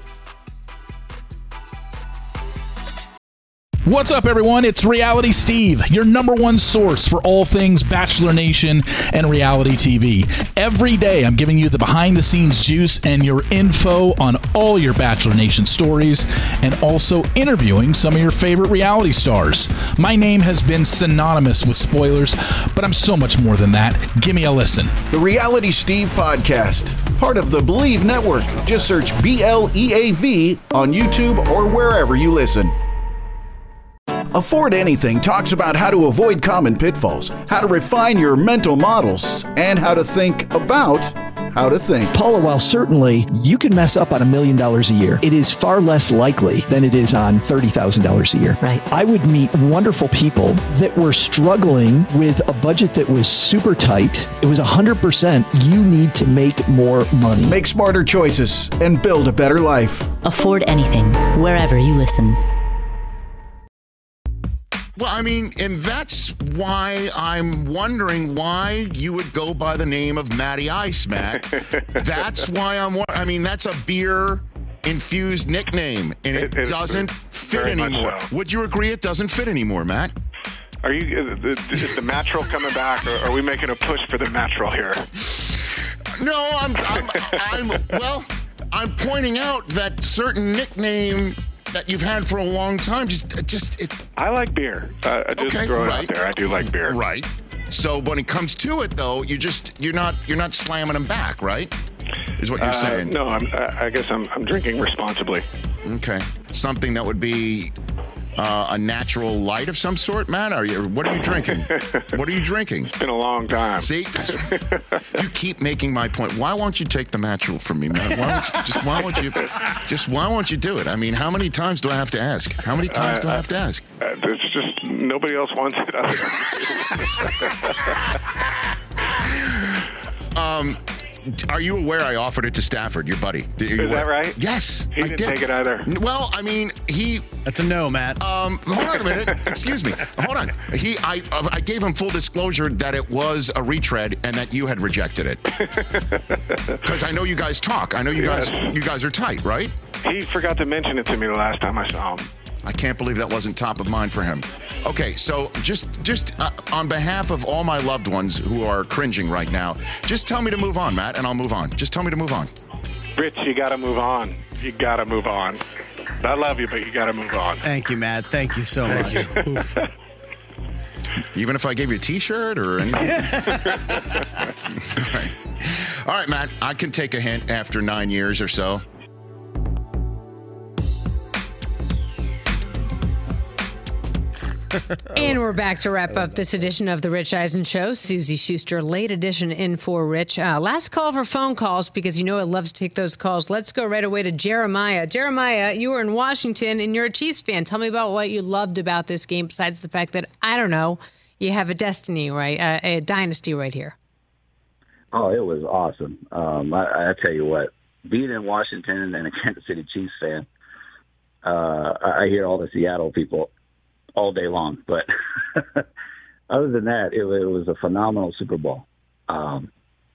What's up, everyone? It's Reality Steve, your number one source for all things Bachelor Nation and reality T V. Every day, I'm giving you the behind-the-scenes juice and your info on all your Bachelor Nation stories and also interviewing some of your favorite reality stars. My name has been synonymous with spoilers, but I'm so much more than that. Give me a listen. The Reality Steve Podcast, part of the Believe Network. Just search B L E A V on YouTube or wherever you listen. Afford Anything talks about how to avoid common pitfalls, how to refine your mental models, and how to think about how to think. Paula, while certainly you can mess up on a million dollars a year, it is far less likely than it is on thirty thousand dollars a year. Right. I would meet wonderful people that were struggling with a budget that was super tight. It was one hundred percent you need to make more money. Make smarter choices and build a better life. Afford Anything, wherever you listen. Well, I mean, and that's why I'm wondering why you would go by the name of Matty Ice, Matt. That's why I'm. I mean, that's a beer-infused nickname, and it, It- it- doesn't fit very much anymore. so. Would you agree it doesn't fit anymore, Matt? Are you is the Matrol coming back, or are we making a push for the Matrol here? No, I'm. I'm, I'm well, I'm pointing out that certain nickname that you've had for a long time just, just it. I like beer. Uh, I just Okay, throw it right. out there. I do like beer. Right. So when it comes to it, though, you just you're not you're not slamming them back, right? Is what you're Uh, saying? No, I'm, I I guess I'm, I'm drinking responsibly. Okay. Something that would be uh, a natural light of some sort, Matt? Are you? What are you drinking? What are you drinking? It's been a long time. See, that's, you keep making my point. Why won't you take the natural from me, Matt? Why won't you, just why won't you? Just why won't you do it? I mean, how many times do I have to ask? How many times do I have to ask? Uh, there's just nobody else wants it. Other Um, are you aware I offered it to Stafford, your buddy? Are you Is that aware? right? Yes, He I didn't did. take it either. Well, I mean, he. That's a no, Matt. Um, hold on a minute. Excuse me. Hold on. He, I, I gave him full disclosure that it was a retread and that you had rejected it. Because I know you guys talk. I know you Yes. guys, you guys are tight, right? He forgot to mention it to me the last time I saw him. I can't believe that wasn't top of mind for him. Okay, so just just uh, on behalf of all my loved ones who are cringing right now, just tell me to move on, Matt, and I'll move on. Just tell me to move on. Rich, you got to move on. You got to move on. I love you, but you got to move on. Thank you, Matt. Thank you so much. Oof. Even if I gave you a T-shirt or anything? All right. All right, Matt, I can take a hint after nine years or so. And we're back to wrap up this edition of the Rich Eisen Show. Susie Schuster, late edition in for Rich. Uh, last call for phone calls, because you know I love to take those calls. Let's go right away to Jeremiah. Jeremiah, you were in Washington and you're a Chiefs fan. Tell me about what you loved about this game, besides the fact that, I don't know, you have a destiny, right? Uh, a dynasty right here. Oh, it was awesome. Um, I, I tell you what, being in Washington and a Kansas City Chiefs fan, uh, I hear all the Seattle people all day long. But other than that, it, it was a phenomenal Super Bowl. Um,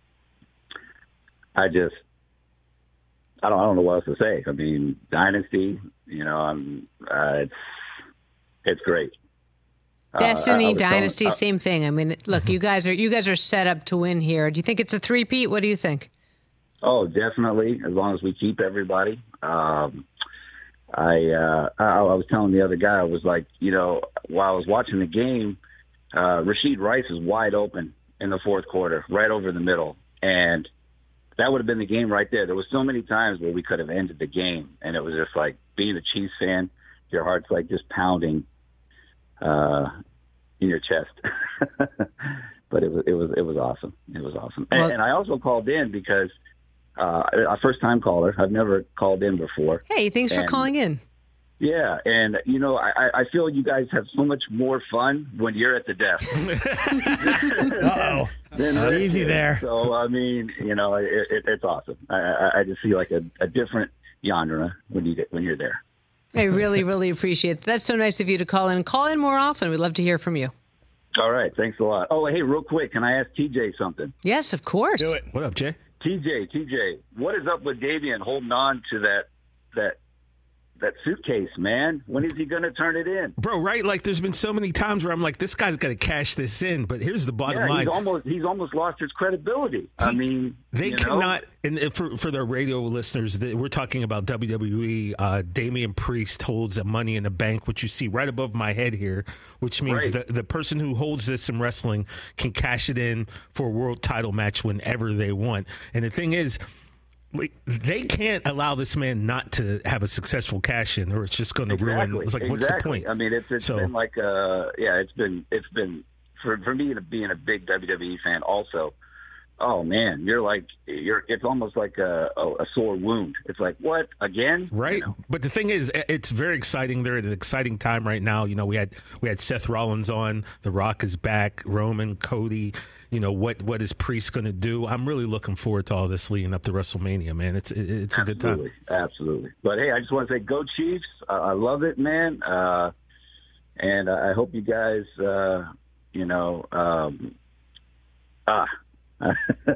I just, I don't, I don't know what else to say. I mean, dynasty, you know, I'm, uh, it's, it's great. Destiny, uh, I, I dynasty, telling, same thing. I mean, look, you guys are you guys are set up to win here. Do you think it's a three-peat? What do you think? Oh, definitely. As long as we keep everybody. Um, I, uh, I I was telling the other guy, I was like, you know, while I was watching the game, uh, Rashid Rice is wide open in the fourth quarter, right over the middle, and that would have been the game right there. There was so many times where we could have ended the game, and it was just like, being a Chiefs fan, your heart's like just pounding uh, in your chest. But it was it was it was awesome. It was awesome. And, Well- and I also called in because uh, a first time caller. I've never called in before. Hey, thanks for And- calling in. Yeah, and you know, I, I feel you guys have so much more fun when you're at the desk. Uh-oh. Than Uh, with easy you. there. So I mean, you know, it, it, it's awesome. I, I, I just feel like a, a different genre when you get when you're there. I really, really appreciate it. That's so nice of you to call in. Call in more often. We'd love to hear from you. All right, thanks a lot. Oh, hey, real quick, can I ask T J something? Yes, of course. Do it. What up, Jay? T J, T J, what is up with Davian holding on to that that that suitcase, man? When is he going to turn it in? Bro, right? Like, there's been so many times where I'm like, this guy's got to cash this in. But here's the bottom Yeah, line. he's almost he's almost lost his credibility. I mean, They you know? cannot, and for for the radio listeners, the, we're talking about W W E. Uh, Damian Priest holds a Money in the Bank, which you see right above my head here, which means Right. the, the person who holds this in wrestling can cash it in for a world title match whenever they want. And the thing is, like, they can't allow this man not to have a successful cash in, or it's just going to Exactly. ruin. It's like, what's exactly. the point? I mean, it's it's So- been like uh yeah, it's been it's been for for me to being a big W W E fan also. Oh man, you're like you're. It's almost like a, a, a sore wound. It's like, what again? Right, You know? but the thing is, it's very exciting. They're at an exciting time right now. You know, we had we had Seth Rollins on. The Rock is back. Roman, Cody. You know, what what is Priest going to do? I'm really looking forward to all this leading up to WrestleMania, man. It's it, it's a good time. Absolutely, absolutely. But hey, I just want to say, go Chiefs! Uh, I love it, man. Uh, and I hope you guys, uh, you know, um, ah, I,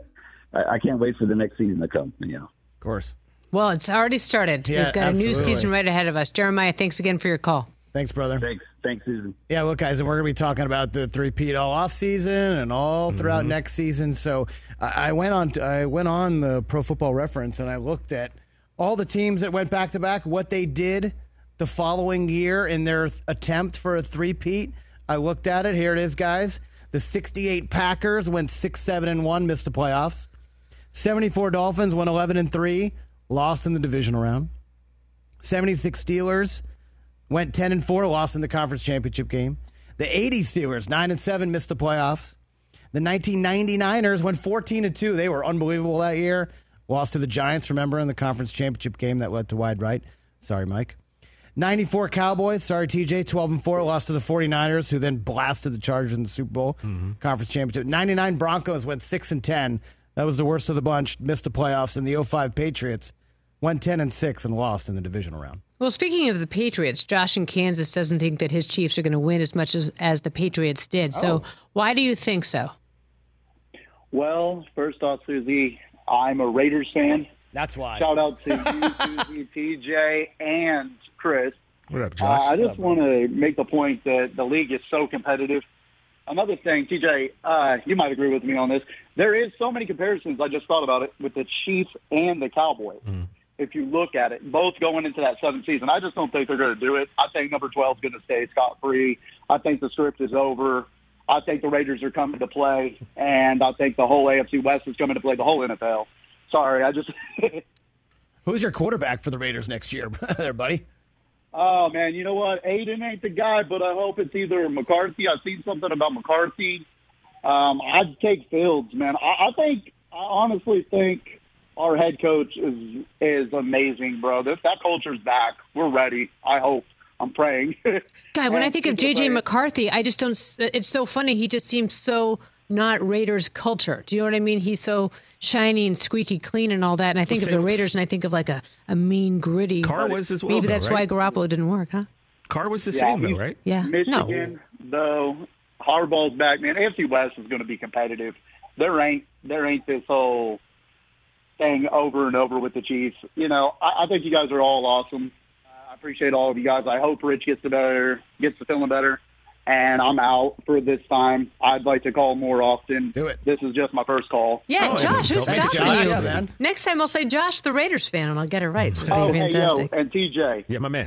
I can't wait for the next season to come. You know, of course. Well, it's already started. Yeah, We've got absolutely. a new season right ahead of us. Jeremiah, thanks again for your call. Thanks, brother. Thanks. Thanks, Susan. Yeah, look, guys, and we're going to be talking about the three-peat all off season and all throughout Mm-hmm. next season. So I, I went on I went on the Pro Football Reference and I looked at all the teams that went back to back, what they did the following year in their th- attempt for a three-peat. I looked at it. Here it is, guys. The sixty-eight Packers went six, seven, and one, missed the playoffs. seventy-four Dolphins went eleven and three, lost in the divisional round. seventy-six Steelers went ten and four, lost in the conference championship game. The eighty Steelers, nine and seven, missed the playoffs. The nineteen ninety-niners went fourteen and two. They were unbelievable that year. Lost to the Giants, remember, in the conference championship game that led to wide right. Sorry, Mike. ninety-four Cowboys, sorry, T J, twelve and four, lost to the forty-niners, who then blasted the Chargers in the Super Bowl conference championship. ninety-nine Broncos went six and ten. That was the worst of the bunch, missed the playoffs. And the oh five Patriots went ten and six and lost in the divisional round. Well, speaking of the Patriots, Josh in Kansas doesn't think that his Chiefs are going to win as much as, as the Patriots did. So Oh. why do you think so? Well, first off, Susie, I'm a Raiders fan. That's why. Shout out to you, Susie, T J, and Chris. What up, Uh, Josh? I just want to make the point that the league is so competitive. Another thing, T J, uh, you might agree with me on this. There is so many comparisons. I just thought about it with the Chiefs and the Cowboys. Mm. If you look at it, both going into that seventh season, I just don't think they're going to do it. I think number twelve is going to stay scot-free. I think the script is over. I think the Raiders are coming to play, and I think the whole A F C West is coming to play the whole N F L. Sorry, I just Who's your quarterback for the Raiders next year, there, buddy? Oh, man, you know what? Aiden ain't the guy, but I hope it's either McCarthy. I've seen something about McCarthy. Um, I'd take Fields, man. I, I think, I honestly think our head coach is is amazing, bro. This That culture's back. We're ready. I hope. I'm praying. God, when I think of J J McCarthy, I just don't. It's so funny. He just seems so not Raiders culture. Do you know what I mean? He's so shiny and squeaky clean and all that. And I think well, of the Raiders, and I think of like a, a mean, gritty. Carr was as well. Maybe though, that's right? why Garoppolo didn't work, huh? Carr was the yeah, same, though, right? Yeah. Michigan, no. though, Harbaugh's back, man. A F C West is going to be competitive. There ain't there ain't this whole thing over and over with the Chiefs. You know, I, I think you guys are all awesome. I appreciate all of you guys. I hope Rich gets the better, gets the feeling better, and I'm out for this time. I'd like to call more often. Do it. This is just my first call. Yeah, oh, Josh, who's Thanks, stopping Josh. you? Yeah, man. Next time I'll say Josh, the Raiders fan, and I'll get it right. So oh, be fantastic. Hey, yo, and T J. Yeah, my man.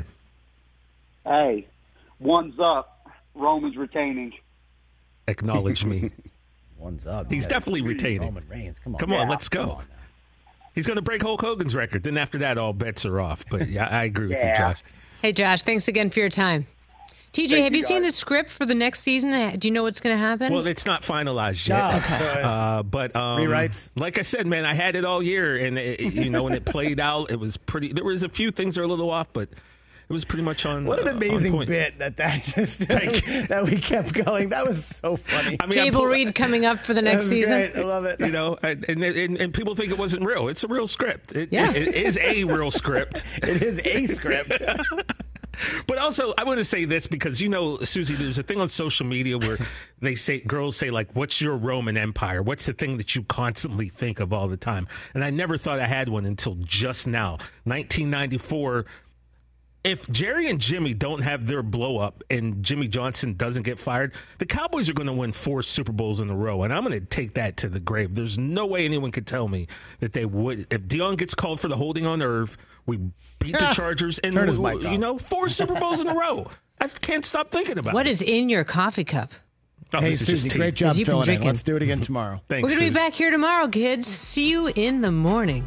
Hey, one's up. Roman's retaining. Acknowledge me. One's up. He's definitely retaining. Roman Reigns. Come on. Come on, yeah. let's go. He's going to break Hulk Hogan's record. Then after that, all bets are off. But yeah, I agree with yeah. you, Josh. Hey, Josh, thanks again for your time. T J, Thank have you, you seen guys. the script for the next season? Do you know what's going to happen? Well, it's not finalized yet. Oh, okay. uh, but um, Rewrites? like I said, man, I had it all year, and it, you know, when it played out, it was pretty. There was a few things that were a little off, but it was pretty much on. What an uh, amazing on point. bit that that just that we kept going. That was so funny. I mean, I Table pull- read coming up for the That next was season. great. I love it. You know, and, and, and, and people think it wasn't real. It's a real script. It, Yeah. it, it is a real script. It is a script. But also, I want to say this because, you know, Susie, there's a thing on social media where they say, girls say, like, what's your Roman Empire? What's the thing that you constantly think of all the time? And I never thought I had one until just now. nineteen ninety-four, if Jerry and Jimmy don't have their blow up and Jimmy Johnson doesn't get fired, the Cowboys are going to win four Super Bowls in a row. And I'm going to take that to the grave. There's no way anyone could tell me that they would. If Dion gets called for the holding on Irv, we beat the Chargers and, Turn his we, mic you off. know, four Super Bowls in a row. I can't stop thinking about What it. is in your coffee cup? Oh, Hey, this is just Susie, tea. great job You've been filling in. drinking. Let's do it again tomorrow. Thanks, We're going to be Suze. back here tomorrow, kids. See you in the morning.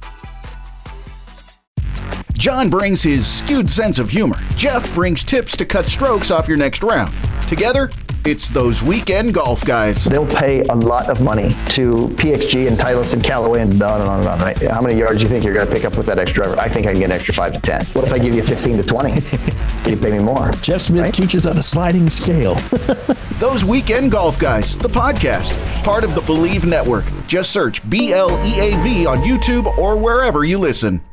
John brings his skewed sense of humor. Jeff brings tips to cut strokes off your next round. Together, it's those weekend golf guys. They'll pay a lot of money to P X G and Titleist and Callaway and on and on and on, right? How many yards do you think you're going to pick up with that extra driver? I think I can get an extra five to ten. What if I give you fifteen to twenty? You pay me more. Jeff Smith Right? teaches on the sliding scale. Those Weekend Golf Guys, the podcast, part of the Believe Network. Just search B L E A V on YouTube or wherever you listen.